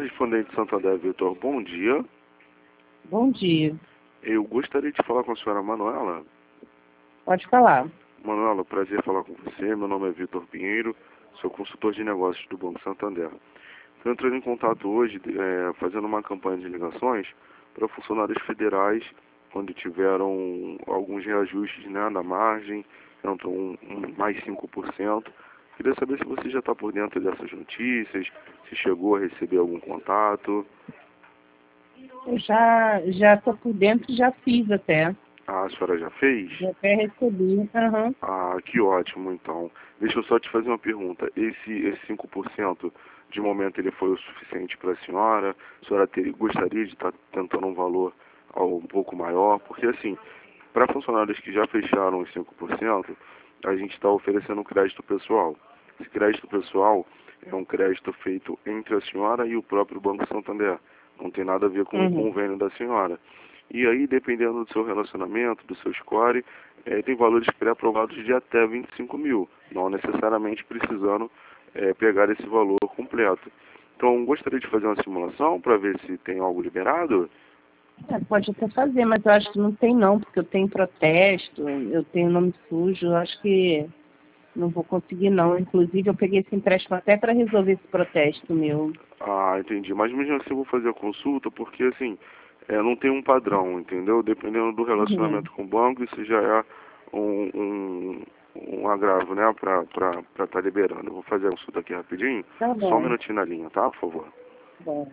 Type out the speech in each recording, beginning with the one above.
Correspondente Santander, Vitor, bom dia. Bom dia. Eu gostaria de falar com a senhora Manuela. Pode falar. Manuela, prazer falar com você. Meu nome é Vitor Pinheiro, sou consultor de negócios do Banco Santander. Estou entrando em contato hoje, fazendo uma campanha de ligações para funcionários federais, onde tiveram alguns reajustes, né, na margem, então mais 5%. Queria saber se você já está por dentro dessas notícias, se chegou a receber algum contato. Eu já tô por dentro e já fiz até. Ah, a senhora já fez? Já até recebi. Aham. Ah, que ótimo, então. Deixa eu só te fazer uma pergunta. Esse 5%, de momento, ele foi o suficiente para a senhora? A senhora gostaria de estar tentando um valor um pouco maior? Porque, assim, para funcionários que já fecharam os 5%, a gente está oferecendo um crédito pessoal. Esse crédito pessoal é um crédito feito entre a senhora e o próprio Banco Santander. Não tem nada a ver com o convênio da senhora. E aí, dependendo do seu relacionamento, do seu score, tem valores pré-aprovados de até 25 mil, não necessariamente precisando pegar esse valor completo. Então, gostaria de fazer uma simulação para ver se tem algo liberado? Pode até fazer, mas eu acho que não tem não, porque eu tenho protesto, eu tenho nome sujo, eu acho que não vou conseguir não. Inclusive, eu peguei esse empréstimo até para resolver esse protesto meu. Ah, entendi. Mas mesmo assim eu vou fazer a consulta, porque assim, não tem um padrão, entendeu? Dependendo do Uhum. relacionamento com o banco, isso já é um agravo, né, para estar liberando. Eu vou fazer a consulta aqui rapidinho. Tá Só um bom. minutinho na linha, tá? Por favor. Bom.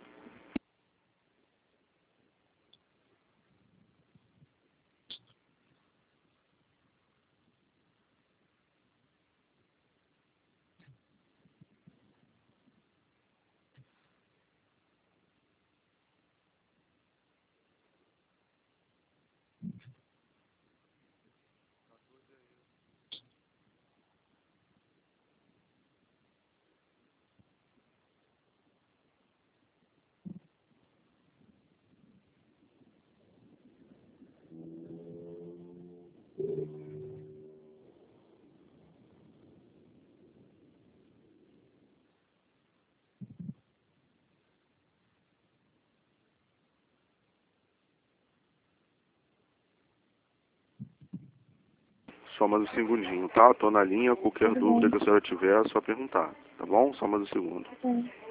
Só mais um segundinho, tá? Tô na linha, qualquer Tá dúvida bom. que a senhora tiver, é só perguntar, tá bom? Só mais um segundo. Tá bom.